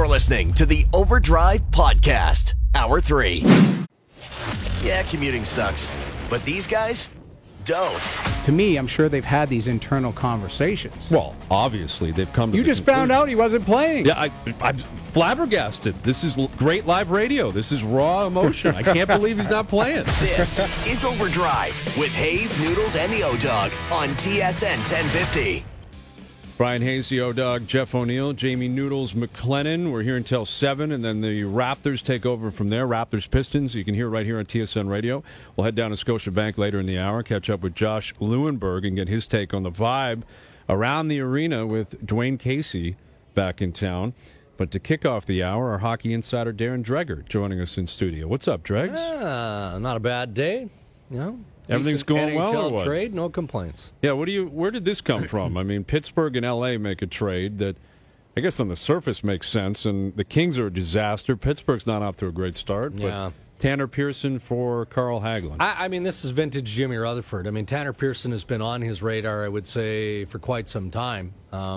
You're listening to the Overdrive Podcast, Hour 3. Yeah, commuting sucks, but these guys don't. To me, I'm sure they've had these internal conversations. Well, obviously, they've come to You just found out he wasn't playing. Yeah, I'm flabbergasted. This is great live radio. This is raw emotion. I can't believe he's not playing. This is Overdrive with Hayes, Noodles, and the O-Dog on TSN 1050. Brian Hayes, the O-Dog, Jeff O'Neill, Jamie Noodles, McLennan. We're here until 7, and then the Raptors take over from there. Raptors-Pistons. You can hear right here on TSN Radio. We'll head down to Scotiabank later in the hour, catch up with Josh Lewenberg and get his take on the vibe around the arena with Dwayne Casey back in town. But to kick off the hour, our hockey insider Darren Dreger joining us in studio. What's up, Dregs? Not a bad day. You know, everything's going well, or what? Trade, no complaints. Yeah, where did this come from? I mean, Pittsburgh and L.A. make a trade that I guess on the surface makes sense, and the Kings are a disaster. Pittsburgh's not off to a great start, but Yeah. Tanner Pearson for Carl Hagelin. I mean, this is vintage Jimmy Rutherford. I mean, Tanner Pearson has been on his radar, I would say, for quite some time.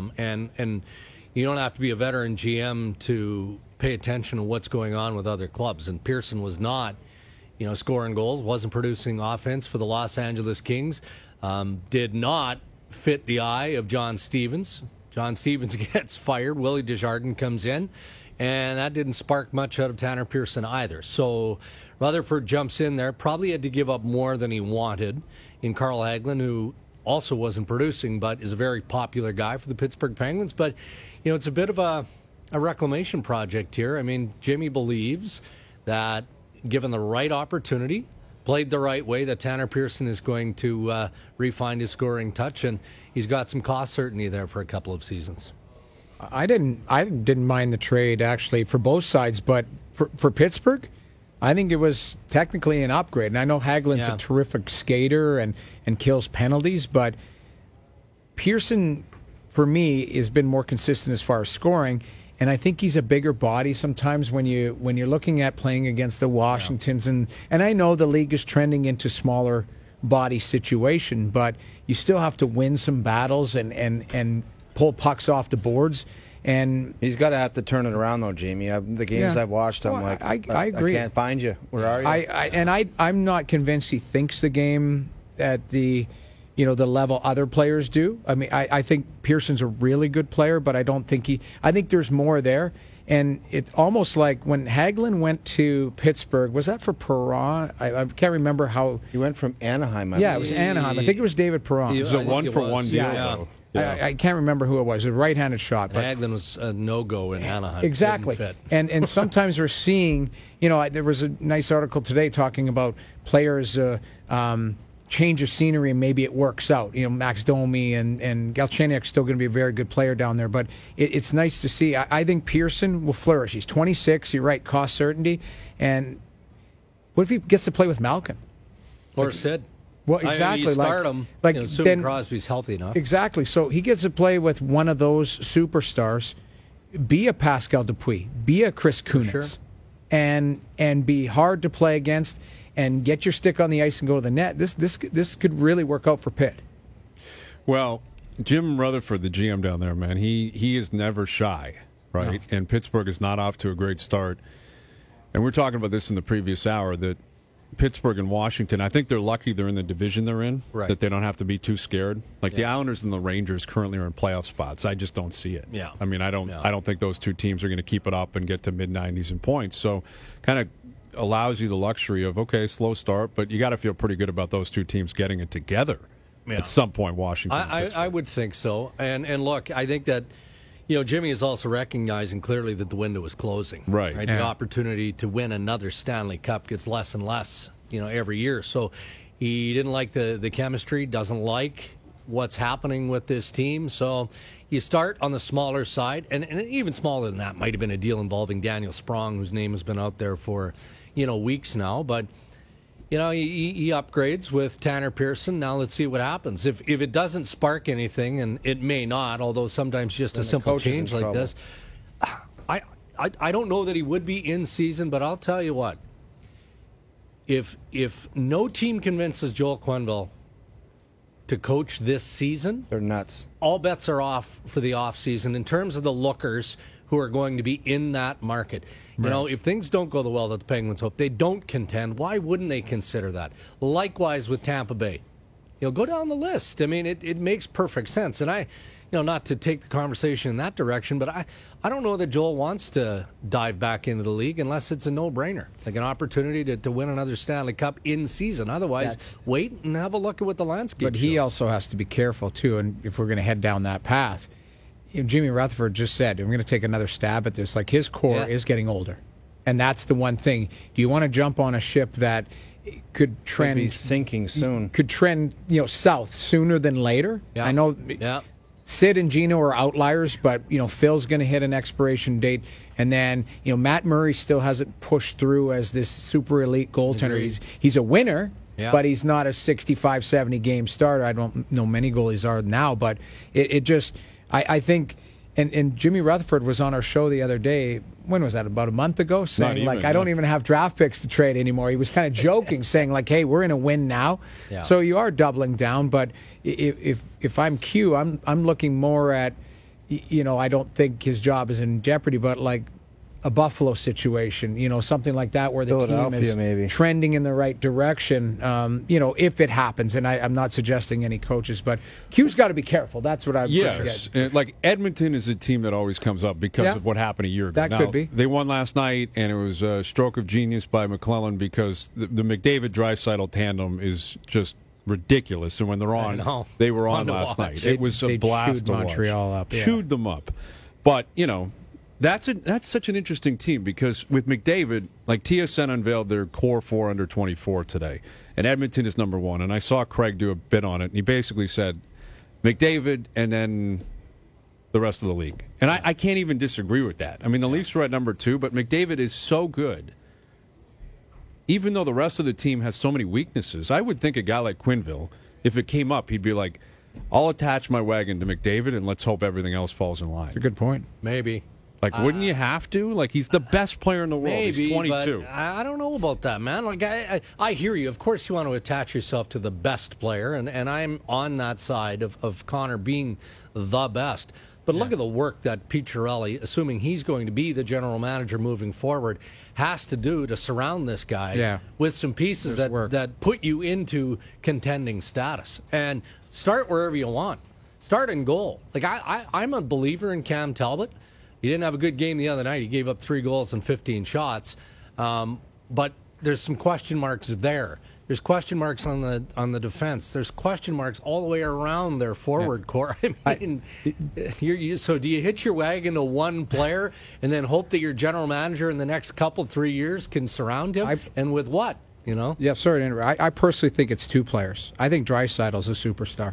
And you don't have to be a veteran GM to pay attention to what's going on with other clubs. And Pearson was not, scoring goals, wasn't producing offense for the Los Angeles Kings, did not fit the eye of John Stevens. John Stevens gets fired. Willie Desjardins comes in, and that didn't spark much out of Tanner Pearson either. So Rutherford jumps in there, probably had to give up more than he wanted in Carl Hagelin, who also wasn't producing, but is a very popular guy for the Pittsburgh Penguins. But, it's a bit of a reclamation project here. I mean, Jimmy believes that given the right opportunity, played the right way, that Tanner Pearson is going to refine his scoring touch, and he's got some cost certainty there for a couple of seasons. I didn't mind the trade, actually, for both sides, but for Pittsburgh, I think it was technically an upgrade. And I know Hagelin's a terrific skater and kills penalties, but Pearson, for me, has been more consistent as far as scoring. And I think he's a bigger body sometimes when you're looking at playing against the Washingtons. And I know the league is trending into smaller body situation, but you still have to win some battles and pull pucks off the boards. And he's got to have to turn it around, though, Jamie. The games I've watched, I'm like, I agree. I can't find you. Where are you? I'm not convinced he thinks the game at the level other players do. I mean, I think Pearson's a really good player, but I don't think I think there's more there. And it's almost like when Hagelin went to Pittsburgh, was that for Perron? I can't remember how. He went from Anaheim. It was Anaheim. I think it was David Perron. It was a one-for-one deal, though. Yeah. I can't remember who it was. A right-handed shot. But Hagelin was a no-go in Anaheim. Exactly. And sometimes we're seeing, there was a nice article today talking about players change of scenery and maybe it works out. Max Domi and Galchenyuk's still going to be a very good player down there. But it's nice to see. I think Pearson will flourish. He's 26. You're right, cost certainty. And what if he gets to play with Malkin? Or Sid. Well, exactly. You start him, assuming Crosby's healthy enough. Exactly. So he gets to play with one of those superstars, be a Pascal Dupuis, be a Chris Kunitz, Sure. and be hard to play against, and get your stick on the ice and go to the net. This could really work out for Pitt. Well, Jim Rutherford, the GM down there, man, he is never shy, right? No. And Pittsburgh is not off to a great start. And we're talking about this in the previous hour, that Pittsburgh and Washington, I think they're lucky they're in the division they're in, right, that they don't have to be too scared. Like the Islanders and the Rangers currently are in playoff spots. I just don't see it. Yeah. I mean, I don't think those two teams are going to keep it up and get to mid-90s in points. So kind of allows you the luxury of, okay, slow start, but you got to feel pretty good about those two teams getting it together at some point, Washington. I would think so. And look, I think that Jimmy is also recognizing clearly that the window is closing. Right. Yeah. The opportunity to win another Stanley Cup gets less and less, every year. So he didn't like the chemistry, doesn't like what's happening with this team. So you start on the smaller side, and even smaller than that might have been a deal involving Daniel Sprong, whose name has been out there for, weeks now. But he upgrades with Tanner Pearson. Now let's see what happens. If it doesn't spark anything, and it may not, although sometimes just a simple change like this, I don't know that he would be in season, but I'll tell you what. If no team convinces Joel Quenneville to coach this season, they're nuts. All bets are off for the offseason in terms of the lookers who are going to be in that market. You know, if things don't go the well that the Penguins hope, they don't contend, why wouldn't they consider that? Likewise with Tampa Bay. Go down the list. I mean, it makes perfect sense. And not to take the conversation in that direction, but I don't know that Joel wants to dive back into the league unless it's a no-brainer, like an opportunity to win another Stanley Cup in season. Otherwise, wait and have a look at what the landscape But he shows. also has to be careful, too, and if we're going to head down that path, Jimmy Rutherford just said, I'm going to take another stab at this. Like, his core is getting older. And that's the one thing. Do you want to jump on a ship that could trend... Could be sinking soon. Could trend, south sooner than later? Yeah. I know... Yeah. Sid and Gino are outliers, but Phil's going to hit an expiration date, and then Matt Murray still hasn't pushed through as this super elite goaltender. He's a winner, but he's not a 65, 70 game starter. I don't know many goalies are now, but it just I think. And Jimmy Rutherford was on our show the other day. When was that? About a month ago, saying I don't even have draft picks to trade anymore. He was kind of joking, saying like, "Hey, we're in a win now." Yeah. So you are doubling down. But if I'm Q, I'm looking more at, I don't think his job is in jeopardy, but like a Buffalo situation, something like that, where the team is maybe trending in the right direction. If it happens, and I'm not suggesting any coaches, but Q's got to be careful. That's what I'm. Yes, like Edmonton is a team that always comes up because of what happened a year ago. That could be. They won last night, and it was a stroke of genius by McClellan because the McDavid-Draisaitl tandem is just ridiculous. And when they're on, they were on last night. It was a blast to watch. Montreal up, chewed them up, but That's such an interesting team because with McDavid, like TSN unveiled their core 4 under 24 today, and Edmonton is number 1. And I saw Craig do a bit on it, and he basically said McDavid and then the rest of the league. And I can't even disagree with that. I mean, the Leafs are at number 2, but McDavid is so good. Even though the rest of the team has so many weaknesses, I would think a guy like Quenneville, if it came up, he'd be like, I'll attach my wagon to McDavid and let's hope everything else falls in line. That's a good point. Maybe. Like, wouldn't you have to? Like, he's the best player in the world. Maybe, he's 22. But I don't know about that, man. Like, I hear you. Of course, you want to attach yourself to the best player, and I'm on that side of Connor being the best. But look at the work that Pete Chiarelli, assuming he's going to be the general manager moving forward, has to do to surround this guy with some pieces that put you into contending status. And start wherever you want. Start in goal. Like, I'm a believer in Cam Talbot. He didn't have a good game the other night. He gave up 3 goals and 15 shots. But there's some question marks there. There's question marks on the defense. There's question marks all the way around their forward core. I mean, so do you hitch your wagon to one player and then hope that your general manager in the next 3 years can surround him? And with what? Yeah, sorry to interrupt. I personally think it's 2 players. I think Draisaitl's a superstar.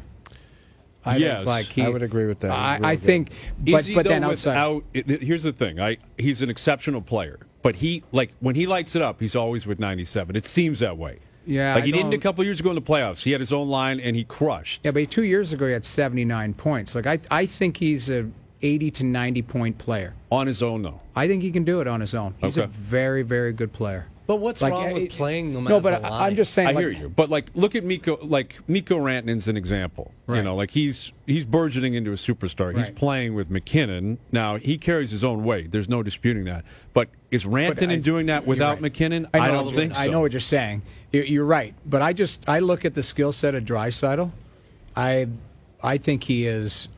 I would agree with that. I think, but then outside. Here's the thing. He's an exceptional player, but when he lights it up, he's always with 97. It seems that way. Yeah, like he didn't a couple years ago in the playoffs. He had his own line and he crushed. Yeah, but 2 years ago he had 79 points. Like I think he's a 80 to 90 point player on his own, though. I think he can do it on his own. He's a very, very good player. But what's wrong with playing them as a line? I'm just saying. I hear you. But look at Mikko. Like Mikko Rantanen's an example. Right. He's burgeoning into a superstar. Right. He's playing with McKinnon now. He carries his own weight. There's no disputing that. But is Rantanen doing that without McKinnon? I don't think so. I know what you're saying. You're right. But I look at the skill set of Draisaitl. I think he's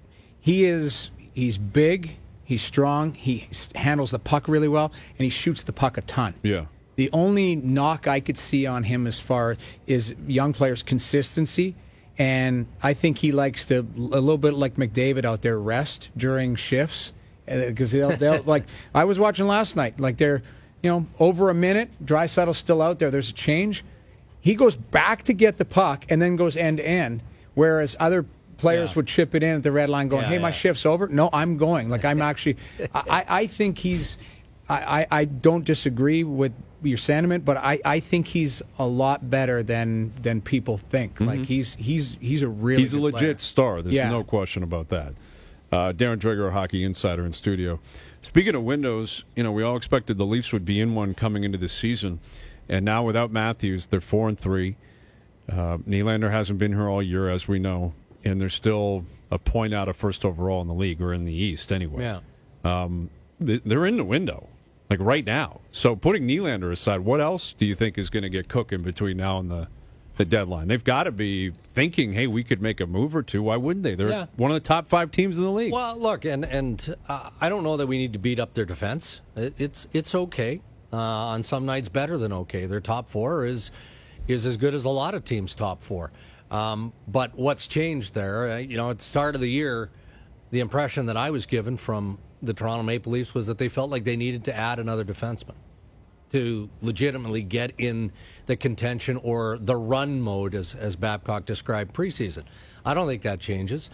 big. He's strong. He handles the puck really well, and he shoots the puck a ton. Yeah. The only knock I could see on him as far is young players' consistency, and I think he likes to, a little bit like McDavid out there, rest during shifts, because they'll like I was watching last night, like they're over a minute, Draisaitl's still out there. There's a change, he goes back to get the puck and then goes end to end, whereas other players would chip it in at the red line, going, "Hey, my shift's over." No, I'm going. Like I'm actually, I think he's. I don't disagree with your sentiment, but I think he's a lot better than people think. Mm-hmm. Like he's a really he's a legit player. Star. There's no question about that. Darren Dreger, our hockey insider in studio. Speaking of windows, we all expected the Leafs would be in one coming into this season, and now without Matthews, they're 4-3. Nylander hasn't been here all year, as we know, and they're still a point out of first overall in the league, or in the East anyway. Yeah. they're in the window, like right now. So putting Nylander aside, what else do you think is going to get cooking between now and the deadline? They've got to be thinking, hey, we could make a move or two. Why wouldn't they? They're one of the top 5 teams in the league. Well, look, and I don't know that we need to beat up their defense. It's okay. On some nights, better than okay. Their top 4 is as good as a lot of teams' top 4. But what's changed there? At the start of the year, the impression that I was given from the Toronto Maple Leafs was that they felt like they needed to add another defenseman to legitimately get in the contention or the run mode, as Babcock described preseason. I don't think that changes.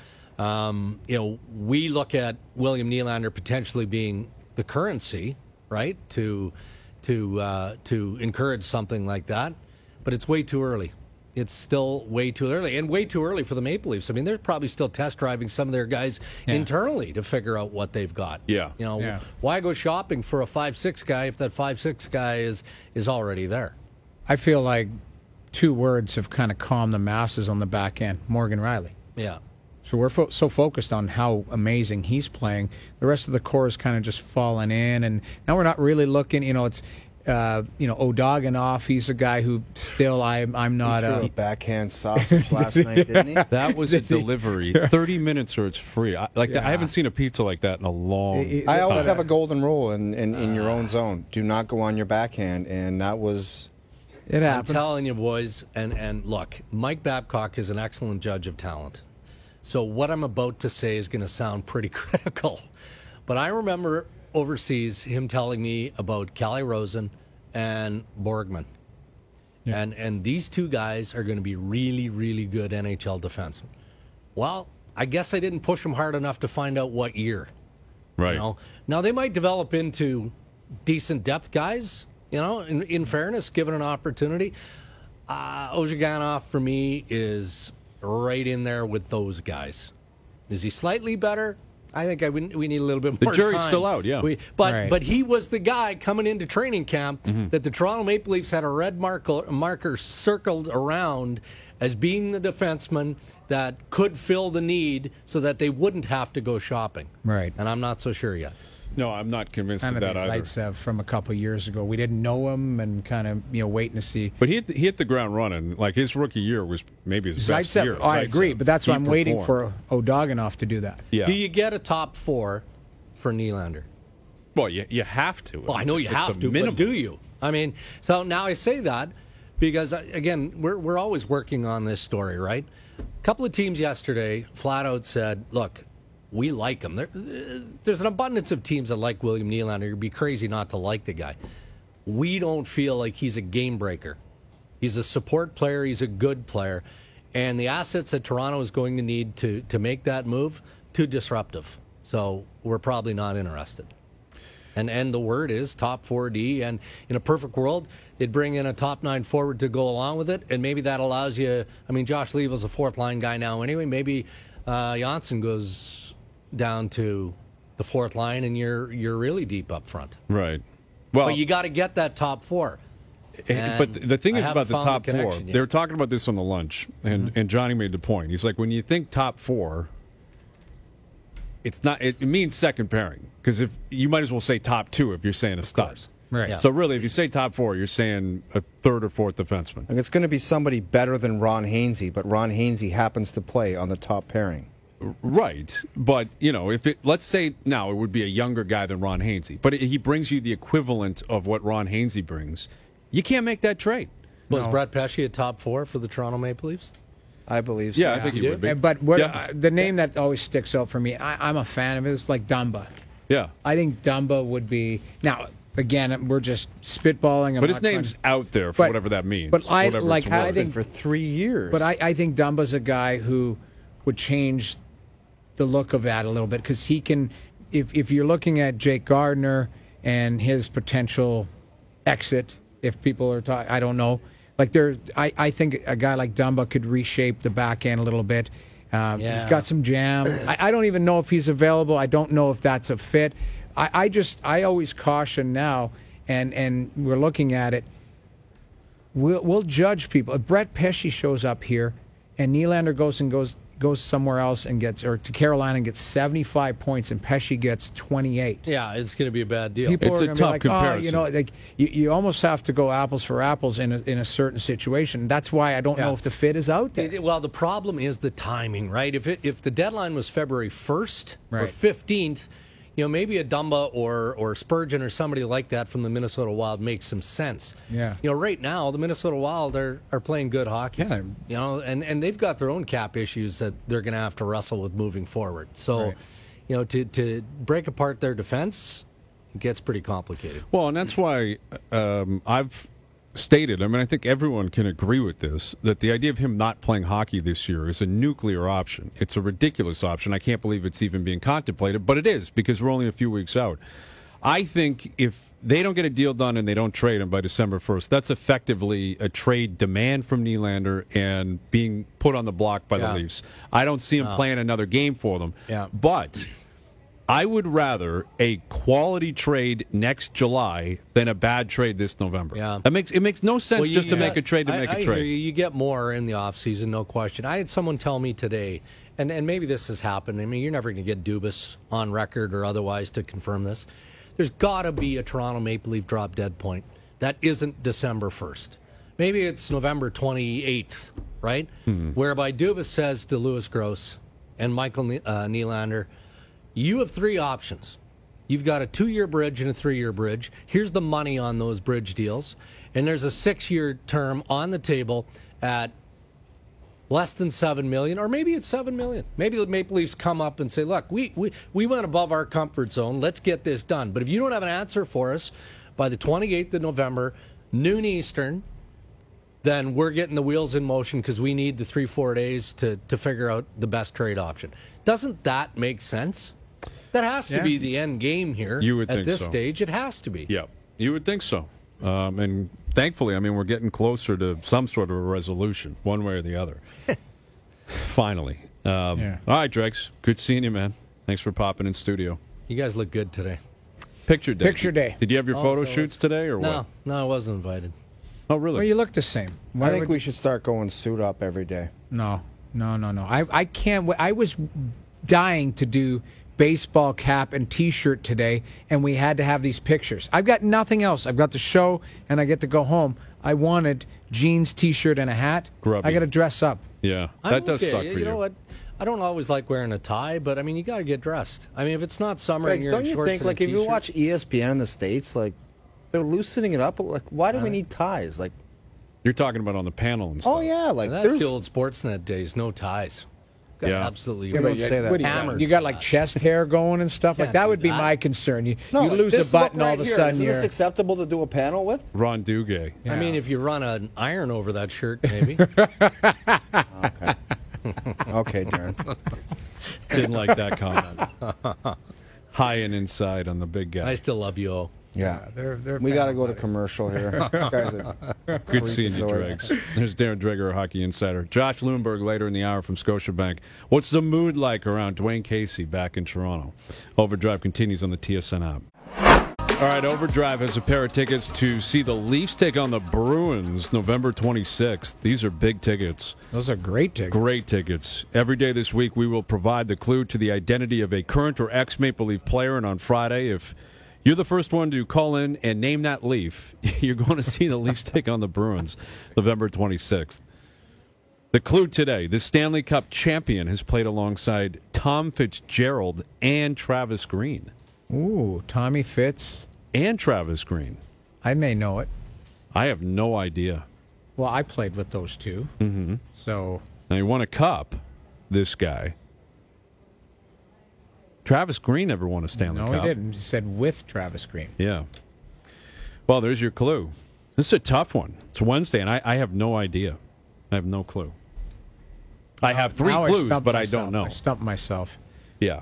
We look at William Nylander potentially being the currency, right, to encourage something like that, but it's way too early. It's still way too early, and way too early for the Maple Leafs. I mean, they're probably still test driving some of their guys internally to figure out what they've got. Why go shopping for a 5'6" guy if that 5'6" guy is already there? I feel like 2 words have kind of calmed the masses on the back end. Morgan Riley. Yeah. So we're so focused on how amazing he's playing. The rest of the core is kind of just falling in, and now we're not really looking. It's O'Dogginoff. He's a guy who still I'm not. He threw a backhand sausage last night, didn't he? That was a delivery. 30 minutes or it's free. I haven't seen a pizza like that in a long time. I always have a golden rule in your own zone. Do not go on your backhand, and that was. It happened. I'm telling you, boys, and look, Mike Babcock is an excellent judge of talent. So what I'm about to say is going to sound pretty critical, but I remember overseas him telling me about Calle Rosen and Borgman. Yeah. And these 2 guys are going to be really, really good NHL defensemen. Well, I guess I didn't push them hard enough to find out what year. Right. Now they might develop into decent depth guys, in fairness, given an opportunity. Ozhiganov, for me, is right in there with those guys. Is he slightly better? I think we need a little bit more time. The jury's time. still out, yeah. But he was the guy coming into training camp that the Toronto Maple Leafs had a red marker circled around as being the defenseman that could fill the need so that they wouldn't have to go shopping. Right. And I'm not so sure yet. No, I'm not convinced of that either. Zaitsev from a couple of years ago. We didn't know him and kind of waiting to see. But he hit the ground running. Like his rookie year was maybe his best year. I agree, but that's why I'm waiting for O'Dogginoff to do that. Yeah. Do you get a top 4 for Nylander? Well, you have to. Well, I know you have to, but do you? I mean, so now I say that because, again, we're always working on this story, right? A couple of teams yesterday flat out said, look, we like him. There's an abundance of teams that like William Nylander. You'd be crazy not to like the guy. We don't feel like he's a game breaker. He's a support player. He's a good player. And the assets that Toronto is going to need to make that move, too disruptive. So we're probably not interested. And the word is top 4D. And in a perfect world, they'd bring in a top 9 forward to go along with it. And maybe that allows you, Josh Leivel's a 4th-line guy now anyway. Maybe Janssen goes down to the 4th line, and you're really deep up front. Right. Well, but you got to get that top 4. But the thing is about the top 4, they were talking about this on the lunch, and Johnny made the point. He's like, when you think top 4, it's not. It means second pairing, because if you might as well say top 2 if you're saying a stud. Right. Yeah. So really, if you say top 4, you're saying a 3rd or 4th defenseman. And it's going to be somebody better than Ron Hainsey, but Ron Hainsey happens to play on the top pairing. Right, but let's say now it would be a younger guy than Ron Hainsey, but he brings you the equivalent of what Ron Hainsey brings. You can't make that trade. Was Brett Pesce a top 4 for the Toronto Maple Leafs? I believe so. Yeah, I think he would be. But the name that always sticks out for me, I'm a fan of his, like Dumba. Yeah, I think Dumba would be now. Again, we're just spitballing. But his name's out there for whatever that means. But I think for 3 years. But I think Dumba's a guy who would change the look of that a little bit, because he can, if you're looking at Jake Gardiner and his potential exit, if people are talking, I don't know, like I think a guy like Dumba could reshape the back end a little bit. He's got some jam. I don't even know if he's available. I don't know if that's a fit. I always caution now, and we're looking at it. We'll judge people. If Brett Pesce shows up here, and Nylander goes goes somewhere else and to Carolina and gets 75 points, and Pesce gets 28. Yeah, it's going to be a bad deal. People It's are a gonna tough be like, comparison. like you almost have to go apples for apples in a certain situation. That's why I don't know if the fit is out there. Well, the problem is the timing, right? If the deadline was February 1st or Right. 15th, maybe a Dumba or Spurgeon or somebody like that from the Minnesota Wild makes some sense. Yeah. Right now the Minnesota Wild are playing good hockey. Yeah. And they've got their own cap issues that they're going to have to wrestle with moving forward. So, to break apart their defense, it gets pretty complicated. Well, and that's why I've stated, I think everyone can agree with this, that the idea of him not playing hockey this year is a nuclear option. It's a ridiculous option. I can't believe it's even being contemplated, but it is, because we're only a few weeks out. I think if they don't get a deal done and they don't trade him by December 1st, that's effectively a trade demand from Nylander and being put on the block by the Leafs. I don't see him playing another game for them. Yeah. But I would rather a quality trade next July than a bad trade this November. Yeah. It makes no sense just to make a trade to make a I trade. hear you. You get more in the offseason, no question. I had someone tell me today, and maybe this has happened. You're never going to get Dubas on record or otherwise to confirm this. There's got to be a Toronto Maple Leaf drop dead point that isn't December 1st. Maybe it's November 28th, right? Whereby Dubas says to Louis Gross and Michael Nylander, you have three options. You've got a 2-year bridge and a 3-year bridge. Here's the money on those bridge deals. And there's a 6-year term on the table at less than $7 million, or maybe it's $7 million. Maybe the Maple Leafs come up and say, look, we went above our comfort zone. Let's get this done. But if you don't have an answer for us by the 28th of November, noon Eastern, then we're getting the wheels in motion because we need the 3-4 days to figure out the best trade option. Doesn't that make sense? That has to be the end game here. You would at think this so. stage, it has to be. Yeah, you would think so. And thankfully, we're getting closer to some sort of a resolution, one way or the other. Finally. All right, Dregs. Good seeing you, man. Thanks for popping in studio. You guys look good today. Picture day. Picture day. Did you have your photo shoots today, or what? No, I wasn't invited. Oh, really? Well, you look the same. I think we should start going suit up every day. No. I can't wait. I was dying to do baseball cap and T-shirt today, and we had to have these pictures. I've got nothing else. I've got the show, and I get to go home. I wanted jeans, T-shirt, and a hat. Grubby. I got to dress up. Yeah, I'm that does okay. suck for you. You know what? I don't always like wearing a tie, but you got to get dressed. If it's not summer and Greg, you're don't in you shorts think, and a like, if you t-shirt- watch ESPN in the States, like, they're loosening it up? Like, why do we need ties? Like, You're talking about on the panel and stuff. oh, yeah, like, that's there's... the old Sportsnet days, no ties. Got Yeah. absolutely. Yeah, but you say that. What do you got? Hammers. You got like chest hair going and stuff. Can't Like that do would be that. my concern. You like, lose this a button, look all right of a here, sudden Isn't you're. this acceptable to do a panel with? Ron Duguay. Yeah. If you run an iron over that shirt, maybe. Okay, Darren. Didn't like that comment. High and inside on the big guy. I still love you, O. Yeah. They're We got to go to commercial here. These guys are Good seeing you, freakazoid. Dregs. There's Darren Dreger, our hockey insider. Josh Lundberg later in the hour from Scotiabank. What's the mood like around Dwayne Casey back in Toronto? Overdrive continues on the TSN app. All right, Overdrive has a pair of tickets to see the Leafs take on the Bruins November 26th. These are big tickets. Those are great tickets. Great tickets. Every day this week, we will provide the clue to the identity of a current or ex-Maple Leaf player, and on Friday, if you're the first one to call in and name that Leaf, you're going to see the Leafs take on the Bruins November 26th. The clue today, the Stanley Cup champion has played alongside Tom Fitzgerald and Travis Green. Ooh, Tommy Fitz. And Travis Green. I may know it. I have no idea. Well, I played with those two. Mm-hmm. So Now, he won a cup, this guy. Travis Green never won a Stanley no, Cup. he didn't. He said with Travis Green. Yeah. Well, there's your clue. This is a tough one. It's Wednesday, and I have no idea. I have no clue. I have three Now clues, stumped but I myself. don't know. I stumped myself. Yeah.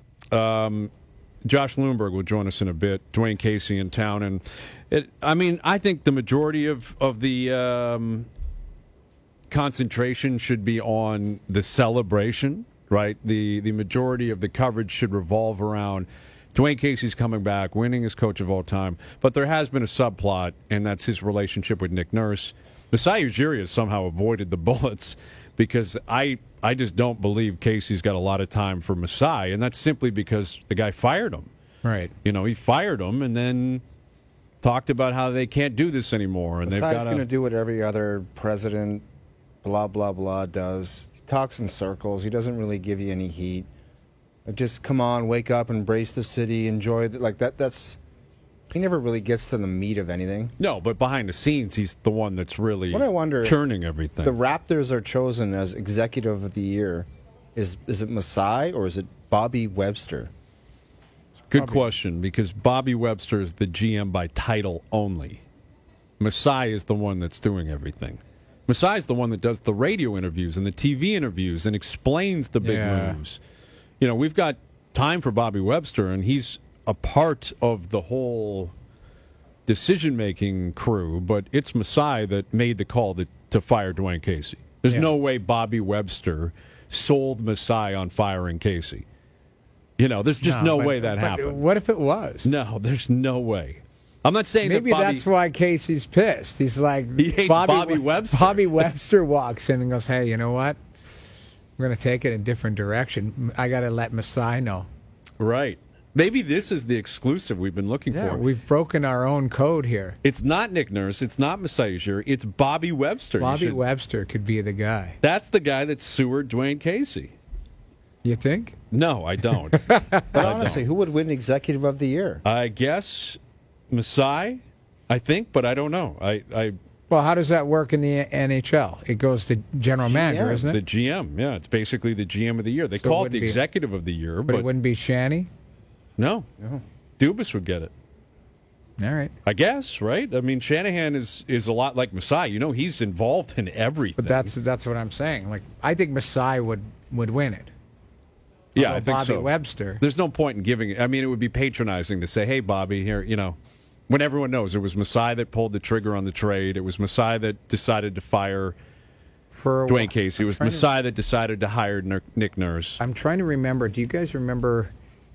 Josh Lundberg will join us in a bit. Dwayne Casey in town, and I think the majority of the concentration should be on the celebration, right? The majority of the coverage should revolve around Dwayne Casey's coming back, winning as coach of all time. But there has been a subplot, and that's his relationship with Nick Nurse. Masai Ujiri has somehow avoided the bullets because I just don't believe Casey's got a lot of time for Masai, and that's simply because the guy fired him. Right. He fired him and then talked about how they can't do this anymore. And Masai's going to do what every other president, blah, blah, blah, does. He talks in circles. He doesn't really give you any heat. Just come on, wake up, embrace the city, enjoy that's... He never really gets to the meat of anything. No, but behind the scenes, he's the one that's really what I wonder, churning everything. The Raptors are chosen as Executive of the Year. Is it Masai or is it Bobby Webster? Good question, because Bobby Webster is the GM by title only. Masai is the one that's doing everything. Masai is the one that does the radio interviews and the TV interviews and explains the big moves. We've got time for Bobby Webster, and he's a part of the whole decision-making crew, but it's Masai that made the call to fire Dwayne Casey. There's no way Bobby Webster sold Masai on firing Casey. There's just no way that happened. What if it was? No, there's no way. I'm not saying maybe that Bobby, that's why Casey's pissed. He's like, he hates Bobby Webster. Bobby Webster walks in and goes, "Hey, you know what? We're going to take it a different direction. I got to let Masai know." Right. Maybe this is the exclusive we've been looking for. We've broken our own code here. It's not Nick Nurse. It's not Masai Ujiri. It's Bobby Webster. Bobby Webster could be the guy. That's the guy that sewered Dwayne Casey. You think? No, I don't. But honestly, who would win Executive of the Year? I guess Masai, I think, but I don't know. Well, how does that work in the NHL? It goes to general manager, isn't it? The GM, yeah. It's basically the GM of the year. They call it the Executive of the Year. But it wouldn't be Shanny? No. Dubas would get it. All right. I guess, right? I mean, Shanahan is a lot like Masai. He's involved in everything. But that's what I'm saying. Like, I think Masai would win it. Yeah, I think Bobby so. Webster. There's no point in giving it. I mean, it would be patronizing to say, "Hey, Bobby, here, when everyone knows it was Masai that pulled the trigger on the trade. It was Masai that decided to fire Dwayne Casey. It was Masai that decided to hire Nick Nurse." I'm trying to remember. Do you guys remember?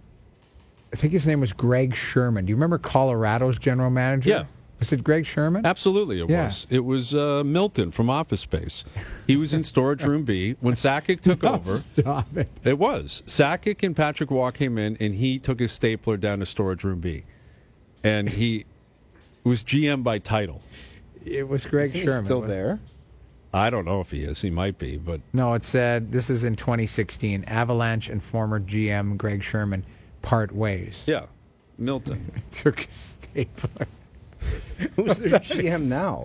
I think his name was Greg Sherman. Do you remember Colorado's general manager? Yeah. Was it Greg Sherman? Absolutely, it was. It was Milton from Office Space. He was in Storage Room B when Sakic took over. Stop it. It was. Sakic and Patrick Waugh came in, and he took his stapler down to Storage Room B. And he was GM by title. It was Greg Sherman. He still there? I don't know if he is. He might be, but no. It said this is in 2016. Avalanche and former GM Greg Sherman part ways. Yeah, Milton took his stapler. Who's their GM now?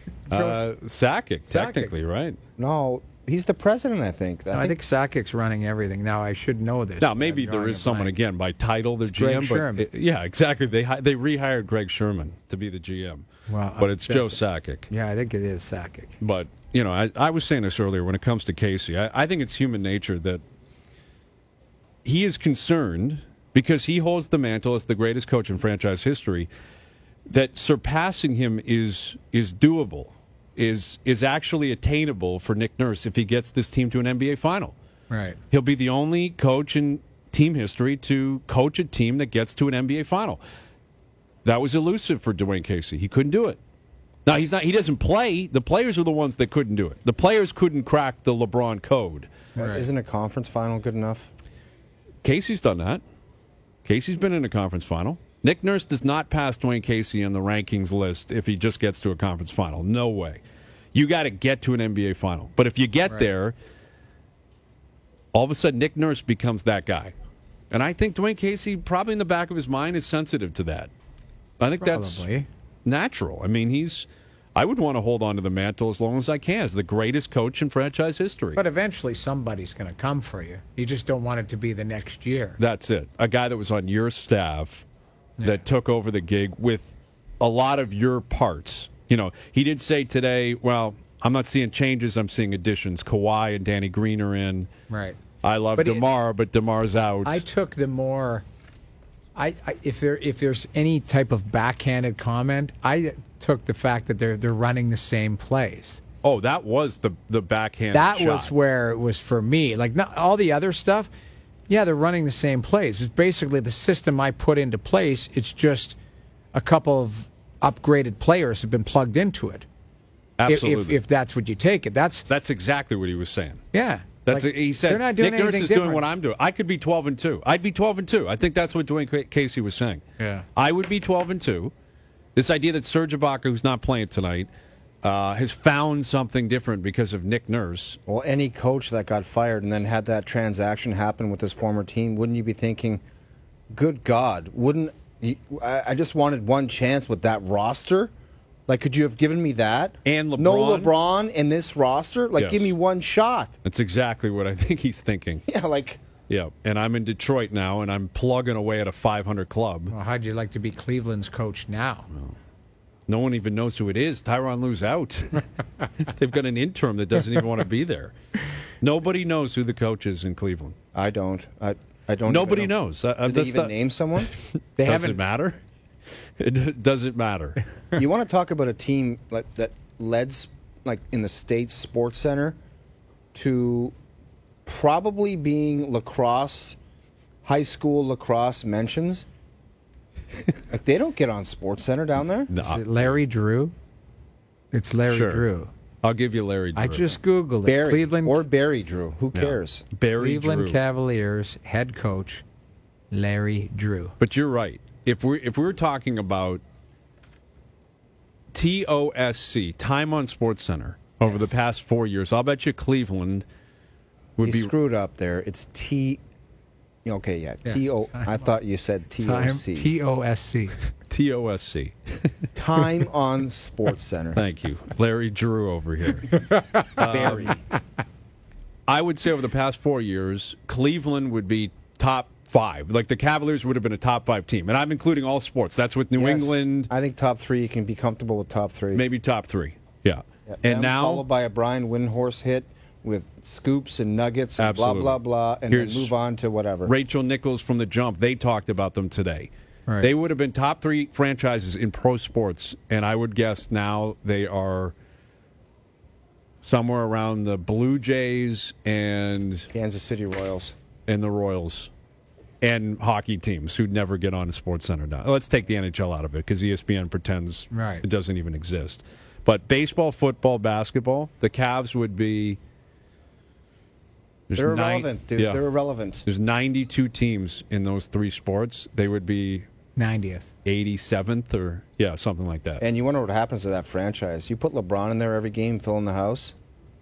Sakic, technically, right? No, he's the president, I think. I think Sakic's running everything. Now, I should know this. Now, maybe there is someone, again, by title, their GM. Greg Sherman. Yeah, exactly. They rehired Greg Sherman to be the GM. Well, but it's Joe Sakic. Yeah, I think it is Sakic. But, I was saying this earlier, when it comes to Casey, I think it's human nature that he is concerned, because he holds the mantle as the greatest coach in franchise history, that surpassing him is doable, is actually attainable for Nick Nurse if he gets this team to an NBA final. Right. He'll be the only coach in team history to coach a team that gets to an NBA final. That was elusive for Dwayne Casey. He couldn't do it. Now, he doesn't play. The players are the ones that couldn't do it. The players couldn't crack the LeBron code. Right. Isn't a conference final good enough? Casey's done that. Casey's been in a conference final. Nick Nurse does not pass Dwayne Casey on the rankings list if he just gets to a conference final. No way. You got to get to an NBA final. But if you get there, all of a sudden Nick Nurse becomes that guy. And I think Dwayne Casey, probably in the back of his mind, is sensitive to that. I think that's natural. I mean, I would want to hold on to the mantle as long as I can as the greatest coach in franchise history. But eventually somebody's going to come for you. You just don't want it to be the next year. That's it. A guy that was on your staff that took over the gig with a lot of your parts. He did say today, well, I'm not seeing changes, I'm seeing additions. Kawhi and Danny Green are in. Right. I love DeMar, but DeMar's out. I took the more... if there's any type of backhanded comment, I took the fact that they're running the same plays. Oh, that was the backhand That shot. was where it was for me. Like, not all the other stuff, yeah, they're running the same plays. It's basically the system I put into place. It's just a couple of upgraded players have been plugged into it. Absolutely. If that's what you take it, that's exactly what he was saying. yeah. That's Like, he said. they're not doing Nick Nurse anything is different. doing what I'm doing. I could be 12-2. I'd be 12-2. I think that's what Dwayne Casey was saying. Yeah. I would be 12-2. This idea that Serge Ibaka, who's not playing tonight, has found something different because of Nick Nurse. Well, any coach that got fired and then had that transaction happen with his former team, wouldn't you be thinking, good God, I just wanted one chance with that roster? Like, could you have given me that? And LeBron? No LeBron in this roster? Like, Yes. give me one shot. That's exactly what I think he's thinking. Yeah, like... Yeah, and I'm in Detroit now, and I'm plugging away at a 500 club. Well, how'd you like to be Cleveland's coach now? No one even knows who it is. Tyronn Lue's out. They've got an interim that doesn't even want to be there. Nobody knows who the coach is in Cleveland. I don't. I don't. Nobody even know. knows. Did they even name someone? They Does it haven't. matter? It doesn't matter. You want to talk about a team that led, like, in the States Sports Center to probably being lacrosse, high school lacrosse mentions? Like, they don't get on Sports Center down there? No, Is it Larry Drew? It's Larry Sure. Drew. I'll give you Larry Drew. I just Googled it. Barry Cleveland or Barry Drew. Who cares? Barry Cleveland Drew. Cavaliers head coach Larry Drew. But you're right. If we're talking about TOSC, time on Sports Center, over the past 4 years, I'll bet you Cleveland would You be screwed up there. It's T. Okay, yeah. Yeah. T-O. I thought you said Time TOC. TOSC. TOSC. Time on Sports Center. Thank you. Larry Drew over here. Barry. I would say over the past 4 years, Cleveland would be top 5. Like the Cavaliers would have been a top 5 team. And I'm including all sports. That's with New Yes. England, I think top 3. You can be comfortable with top 3. maybe top 3. Yeah. Yeah, And them now, followed by a Brian Windhorst hit with scoops and nuggets and Absolutely. blah blah blah, and Here's then move on to whatever. Rachel Nichols from The Jump, they talked about them today. Right. They would have been top 3 franchises in pro sports, and I would guess now they are somewhere around the Blue Jays and Kansas City Royals. the Royals and hockey teams who never get on a Sports Center now. Let's take the NHL out of it because ESPN pretends Right. it doesn't even exist. But baseball, football, basketball, the Cavs would be... They're irrelevant, dude. Yeah. They're irrelevant. There's 92 teams in those 3 sports. They would be 90th. 87th or, yeah, something like that. And you wonder what happens to that franchise. You put LeBron in there every game, filling the house.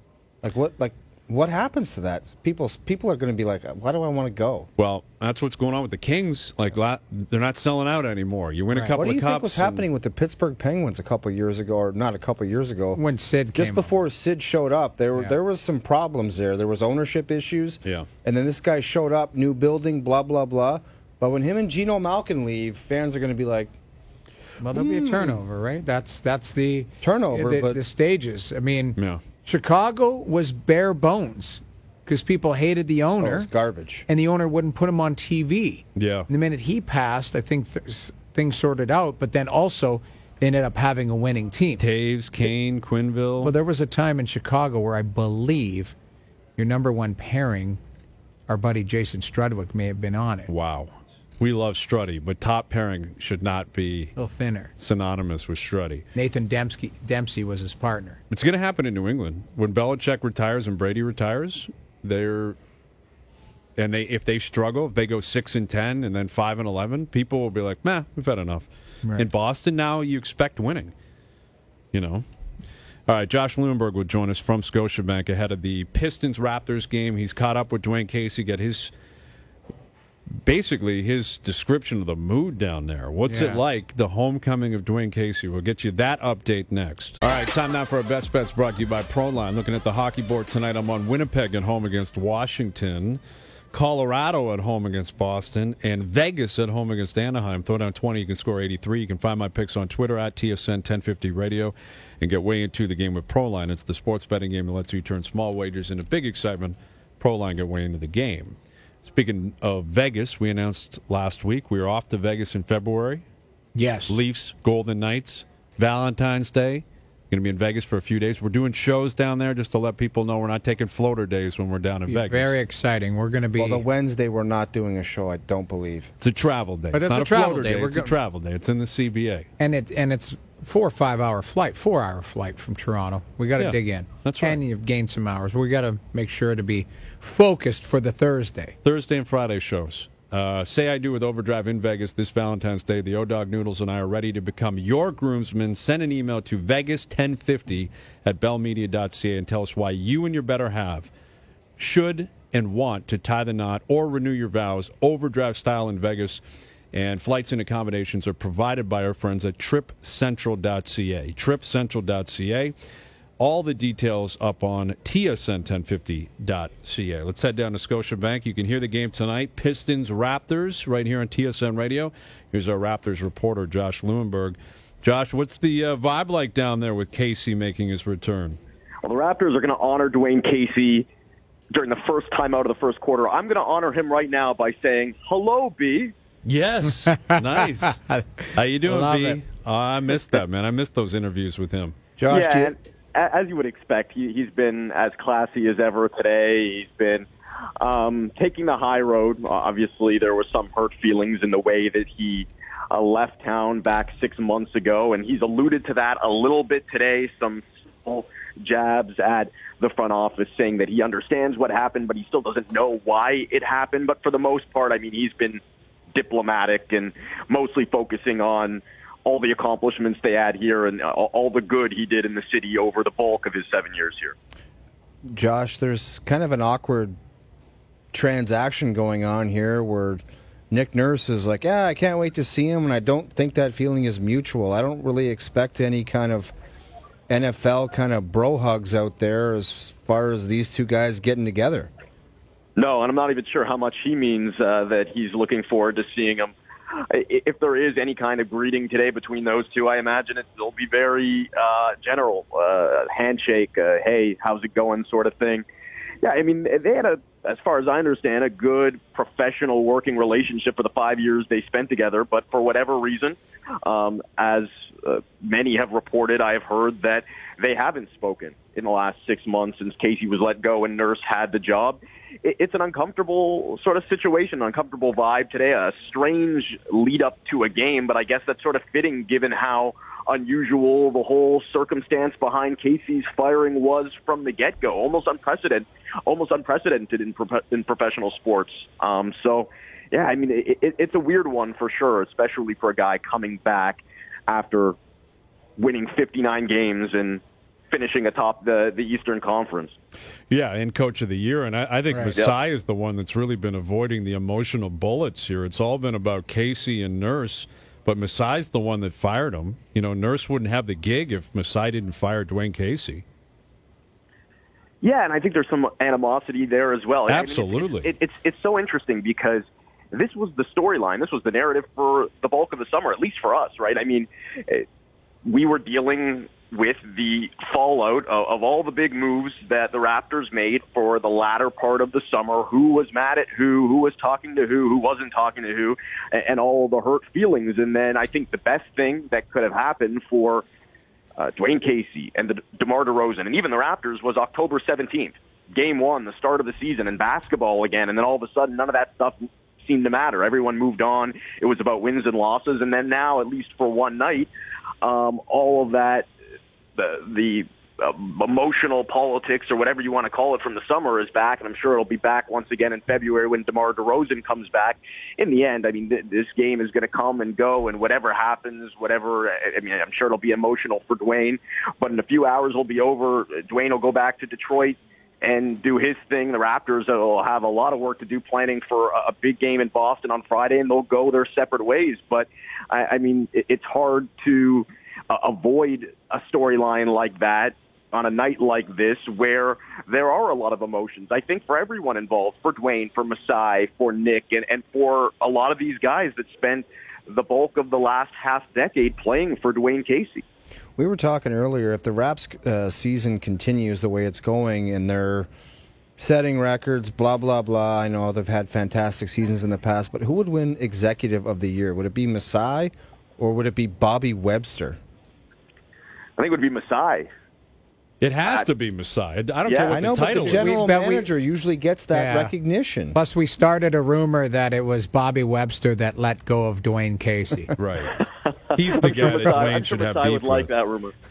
What happens to that? People are going to be like, why do I want to go? Well, that's what's going on with the Kings. Like, they're not selling out anymore. You win a couple What do of you cups. think was happening with the Pittsburgh Penguins a couple years ago, or not a couple years ago? When Sid Just came before Sid showed up, Yeah. there was some problems there. There was ownership issues. Yeah. And then this guy showed up, new building, blah blah blah. But when him and Geno Malkin leave, fans are going to be like, Well, there'll be a turnover, right? That's the Turnover, but- the stages. I mean, Yeah. Chicago was bare bones because people hated the "Oh, owner, it's garbage." and the owner wouldn't put him on TV. Yeah. And the minute he passed, I think things sorted out. But then also, they ended up having a winning team. Taves, Kane, Quinville. Well, there was a time in Chicago where I believe your number one pairing, our buddy Jason Strudwick, may have been on it. Wow. We love Struddy, but top pairing should not be A little thinner. synonymous with Struddy. Nathan Dempsey was his partner. It's going to happen in New England. When Belichick retires and Brady retires, if they struggle, if they go 6-10 and then 5-11, people will be like, "Meh, we've had enough." Right. In Boston now, you expect winning. You know. All right, Josh Lewinberg will join us from Scotiabank ahead of the Pistons-Raptors game. He's caught up with Dwayne Casey, get his description of the mood down there. What's it Yeah. like, the homecoming of Dwayne Casey? We'll get you that update next. All right, time now for our best bets brought to you by Proline. Looking at the hockey board tonight, I'm on Winnipeg at home against Washington, Colorado at home against Boston, and Vegas at home against Anaheim. Throw down 20, you can score 83. You can find my picks on Twitter at TSN 1050 Radio and get way into the game with Proline. It's the sports betting game that lets you turn small wagers into big excitement. Proline, get way into the game. Speaking of Vegas, we announced last week we are off to Vegas in February. Yes. Leafs, Golden Knights, Valentine's Day. Going to be in Vegas for a few days. We're doing shows down there just to let people know we're not taking floater days when we're down in Vegas. Very exciting. We're going to be. Well, the Wednesday we're not doing a show. I don't believe. It's a travel day. But it's it's not a a travel floater day. day. We're It's a travel day. It's in the CBA. and it's 4 or 5 hour flight, 4 hour flight from Toronto. We got to dig in. That's right. And you've gained some hours. We got to make sure to be focused for the Thursday and Friday shows. Say I Do with Overdrive in Vegas this Valentine's Day. The O-Dog Noodles and I are ready to become your groomsmen. Send an email to vegas1050@bellmedia.ca and tell us why you and your better half should and want to tie the knot or renew your vows Overdrive style in Vegas. And flights and accommodations are provided by our friends at tripcentral.ca. Tripcentral.ca. All the details up on tsn1050.ca. Let's head down to Scotiabank. You can hear the game tonight. Pistons-Raptors right here on TSN Radio. Here's our Raptors reporter, Josh Lewenberg. Josh, what's the vibe like down there with Casey making his return? Well, the Raptors are going to honor Dwayne Casey during the first time out of the first quarter. I'm going to honor him right now by saying, hello, B. Yes. Nice. How you doing, Love B? it. I missed that, man. I missed those interviews with him. Josh, Yeah, and as you would expect, he's been as classy as ever today. He's been taking the high road. Obviously, there were some hurt feelings in the way that he left town back 6 months ago, and he's alluded to that a little bit today, some small jabs at the front office saying that he understands what happened, but he still doesn't know why it happened. But for the most part, I mean, he's been diplomatic and mostly focusing on all the accomplishments they had here and all the good he did in the city over the bulk of his 7 years here. Josh, there's kind of an awkward transaction going on here where Nick Nurse is like, I can't wait to see him, and I don't think that feeling is mutual. I don't really expect any kind of NFL kind of bro hugs out there as far as these two guys getting together. No, and I'm not even sure how much he means that he's looking forward to seeing him. If there is any kind of greeting today between those two, I imagine it'll be very general, handshake, hey, how's it going sort of thing. Yeah, I mean, they had, as far as I understand, a good professional working relationship for the 5 years they spent together. But for whatever reason, as many have reported, I have heard that they haven't spoken in the last 6 months since Casey was let go and Nurse had the job. It's an uncomfortable sort of situation, uncomfortable vibe today, a strange lead up to a game, but I guess that's sort of fitting given how unusual the whole circumstance behind Casey's firing was from the get-go, almost unprecedented in professional sports. So, yeah, I mean, it's a weird one for sure, especially for a guy coming back after winning 59 games and finishing atop the Eastern Conference. Yeah, and Coach of the Year. And I think Right. Masai is the one that's really been avoiding the emotional bullets here. It's all been about Casey and Nurse, but Masai's the one that fired him. You know, Nurse wouldn't have the gig if Masai didn't fire Dwayne Casey. Yeah, and I think there's some animosity there as well. Absolutely. I mean, it's so interesting because this was the storyline. This was the narrative for the bulk of the summer, at least for us, right? I mean, we were dealing with the fallout of all the big moves that the Raptors made for the latter part of the summer, who was mad at who was talking to who wasn't talking to who, and all the hurt feelings. And then I think the best thing that could have happened for Dwayne Casey and the DeMar DeRozan and even the Raptors was October 17th, Game 1, the start of the season, and basketball again. And then all of a sudden, none of that stuff seemed to matter. Everyone moved on. It was about wins and losses. And then now, at least for one night, all of that, the emotional politics or whatever you want to call it from the summer is back, and I'm sure it'll be back once again in February when DeMar DeRozan comes back. In the end, I mean, this game is going to come and go, and whatever happens, I mean, I'm sure it'll be emotional for Dwayne, but in a few hours it'll be over. Dwayne will go back to Detroit and do his thing. The Raptors will have a lot of work to do planning for a big game in Boston on Friday, and they'll go their separate ways. But, I mean, it's hard to avoid a storyline like that on a night like this where there are a lot of emotions. I think for everyone involved, for Dwayne, for Masai, for Nick, and for a lot of these guys that spent the bulk of the last half decade playing for Dwayne Casey. We were talking earlier, if the Raps season continues the way it's going and they're setting records, blah, blah, blah. I know they've had fantastic seasons in the past, but who would win Executive of the Year? Would it be Masai or would it be Bobby Webster? I think it would be Masai. It has to be Masai. I don't Yeah, care what I know, the but title the is. general But we- manager usually gets that Yeah. recognition. Plus, we started a rumor that it was Bobby Webster that let go of Dwayne Casey. Right. He's the guy that Dwayne should have beef would like with. that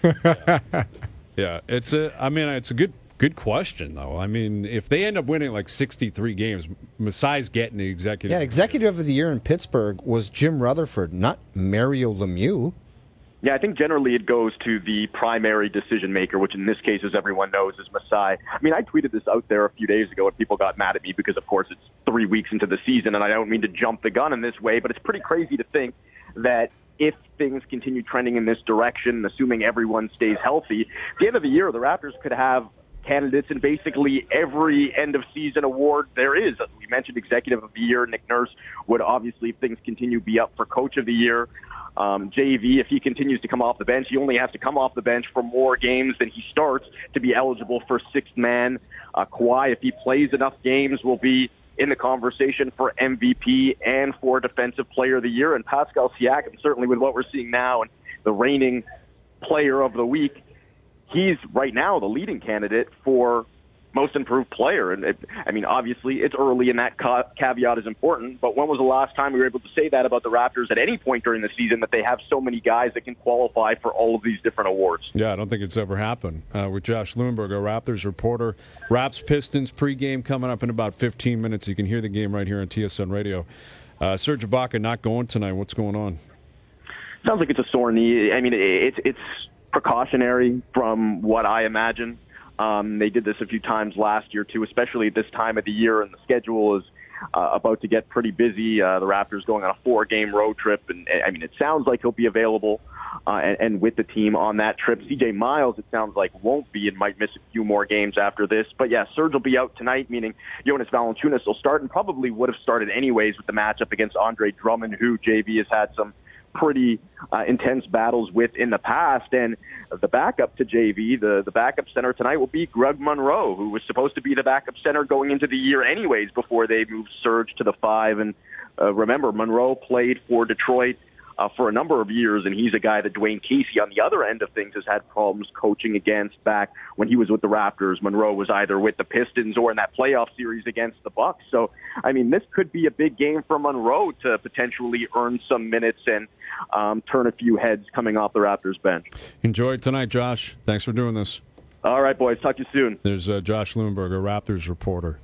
rumor. Yeah, it's a good question though. I mean, if they end up winning like 63 games, Masai's getting the executive. Yeah, executive of the year in Pittsburgh was Jim Rutherford, not Mario Lemieux. Yeah, I think generally it goes to the primary decision maker, which in this case, as everyone knows, is Masai. I mean, I tweeted this out there a few days ago, and people got mad at me because, of course, it's 3 weeks into the season, and I don't mean to jump the gun in this way, but it's pretty crazy to think that if things continue trending in this direction, assuming everyone stays healthy, at the end of the year, the Raptors could have candidates in basically every end-of-season award there is. We mentioned Executive of the Year. Nick Nurse would obviously, if things continue, be up for Coach of the Year. JV, if he continues to come off the bench, he only has to come off the bench for more games than he starts to be eligible for sixth man. Kawhi, if he plays enough games, will be in the conversation for MVP and for Defensive Player of the Year. And Pascal Siakam, certainly with what we're seeing now and the reigning Player of the Week, he's right now the leading candidate for Most Improved Player. And I mean, obviously, it's early, and that caveat is important. But when was the last time we were able to say that about the Raptors at any point during the season, that they have so many guys that can qualify for all of these different awards? Yeah, I don't think it's ever happened. With Josh Lewenberg, our Raptors reporter. Raps Pistons pregame coming up in about 15 minutes. You can hear the game right here on TSN Radio. Serge Ibaka not going tonight. What's going on? Sounds like it's a sore knee. I mean, it's precautionary from what I imagine. They did this a few times last year, too, especially at this time of the year, and the schedule is about to get pretty busy. The Raptors going on a 4-game road trip, and I mean, it sounds like he'll be available and with the team on that trip. CJ Miles, it sounds like, won't be and might miss a few more games after this. But, yeah, Serge will be out tonight, meaning Jonas Valanciunas will start and probably would have started anyways with the matchup against Andre Drummond, who JV has had some pretty intense battles with in the past. And the backup to JV, the backup center tonight will be Greg Monroe, who was supposed to be the backup center going into the year anyways before they moved Serge to the 5. And remember, Monroe played for Detroit for a number of years, and he's a guy that Dwayne Casey on the other end of things has had problems coaching against. Back when he was with the Raptors, Monroe was either with the Pistons or in that playoff series against the Bucks. So, I mean, this could be a big game for Monroe to potentially earn some minutes and turn a few heads coming off the Raptors bench. Enjoy it tonight, Josh. Thanks for doing this. All right, boys. Talk to you soon. There's Josh Lewenberg, a Raptors reporter.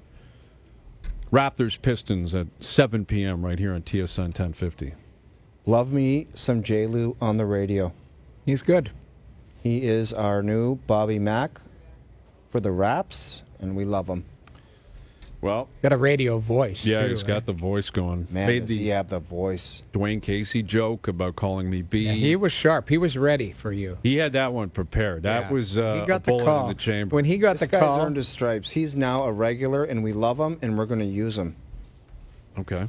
Raptors Pistons at 7 p.m. right here on TSN 1050. Love me some J-Lu on the radio. He's good. He is our new Bobby Mack for the Raps, and we love him. Well, got a radio voice. Yeah, too, he's got the voice going. Man, Made does the he have the voice. Dwayne Casey joke about calling me B. Yeah, he was sharp. He was ready for you. He had that one prepared. That was he got a bullet the call. in the chamber. When he got This the guy's call, earned his stripes. He's now a regular, and we love him, and we're going to use him. Okay.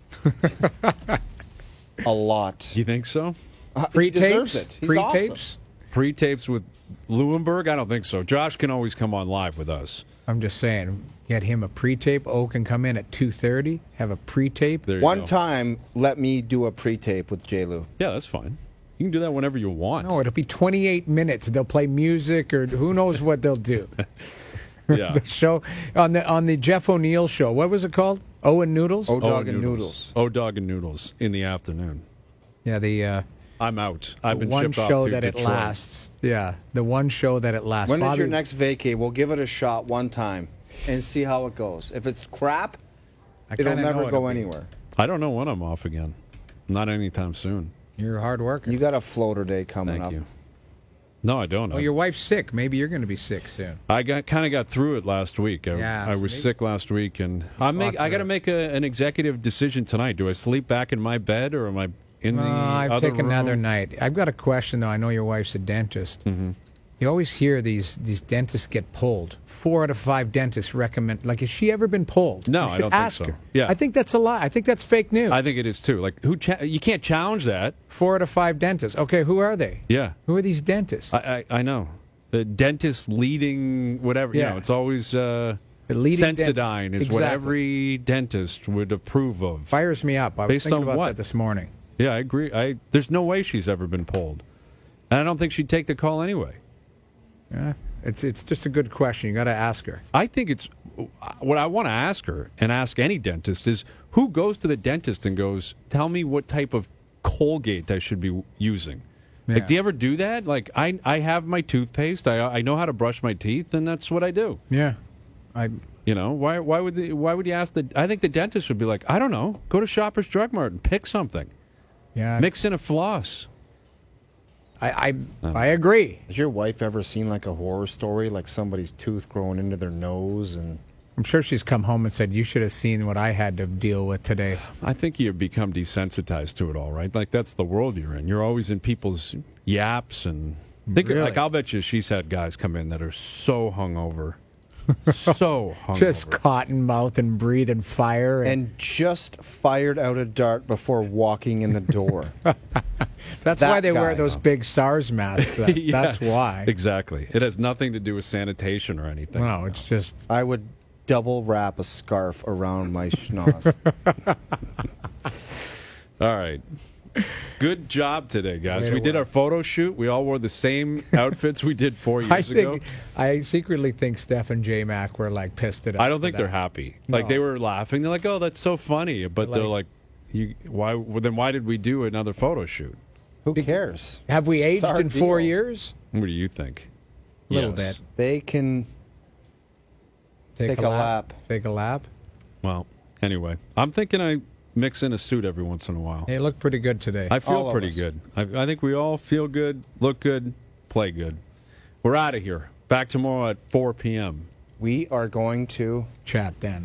A lot. You think so? He deserves it. He's Pre-tapes? awesome. Pre-tapes with Lewenberg? I don't think so. Josh can always come on live with us. I'm just saying, get him a pre-tape. O can come in at 2:30, have a pre-tape. There you One go. time, let me do a pre-tape with J-Lu. Yeah, that's fine. You can do that whenever you want. No, it'll be 28 minutes. They'll play music, or who knows what they'll do. Yeah. The show on the Jeff O'Neill show. What was it called? O and Noodles. O-Dog and Noodles. O-Dog and Noodles in the afternoon. Yeah, the I'm out. I've been one shipped off show to that Detroit. it lasts. Yeah, the one show that it lasts. When is Bobby, your next vacay? We'll give it a shot one time and see how it goes. If it's crap, I it'll kinda know never it'll go be. anywhere. I don't know when I'm off again. Not anytime soon. You're a hard worker. You got a floater day coming Thank up. you. No, I don't. Oh, your wife's sick. Maybe you're going to be sick soon. I kind of got through it last week. I was sick last week, and I got to make an executive decision tonight. Do I sleep back in my bed, or am I in the I've other taken room? another night. I've got a question, though. I know your wife's a dentist. Mm-hmm. You always hear these dentists get pulled. 4 out of 5 dentists recommend. Like, has she ever been pulled? No, You I should don't think ask so. her. Yeah. I think that's a lie. I think that's fake news. I think it is too. Like, you can't challenge that. 4 out of 5 dentists. Okay, who are they? Yeah, Who are these dentists? I know. The dentist leading whatever. Yeah. You know, it's always The leading Sensodyne is what Exactly. every dentist would approve of. Fires me up. I was Based thinking on about what? that this morning. Yeah, I agree. There's no way she's ever been pulled, and I don't think she'd take the call anyway. Yeah, it's just a good question. You got to ask her. I think it's what I want to ask her and ask any dentist is who goes to the dentist and goes, tell me what type of Colgate I should be using. Yeah. Like, do you ever do that? Like, I have my toothpaste. I know how to brush my teeth, and that's what I do. Yeah. You know, why would you ask the? I think the dentist would be like, I don't know, go to Shoppers Drug Mart and pick something, mix in a floss. I agree. Has your wife ever seen like a horror story, like somebody's tooth growing into their nose? And I'm sure she's come home and said, you should have seen what I had to deal with today. I think you've become desensitized to it all, right? Like, that's the world you're in. You're always in people's yaps and Really? like, I'll bet you she's had guys come in that are so hungover. So hungover. Just cotton mouth and breathing fire. and just fired out a dart before walking in the door. That's that why they wear guy, those huh? big SARS masks. Yeah, That's why. Exactly. It has nothing to do with sanitation or anything. No, it's just... I would double wrap a scarf around my schnoz. All right. Good job today, guys. Way to We did work. our photo shoot. We all wore the same outfits we did 4 years ago. I secretly think Steph and J-Mac were like pissed at us. I don't think for they're that. happy. Like, No. they were laughing. They're like, "Oh, that's so funny," but they're like, "Why? Well, then why did we do another photo shoot?" Who cares? Have we aged our in 4 deal. years? What do you think? A little Yes. bit. They can take a lap. Take a lap. Well, anyway, I'm thinking I mix in a suit every once in a while. Hey, it looked pretty good today. I feel All of pretty us. good. I think we all feel good, look good, play good. We're out of here. Back tomorrow at 4 p.m. We are going to Chat then.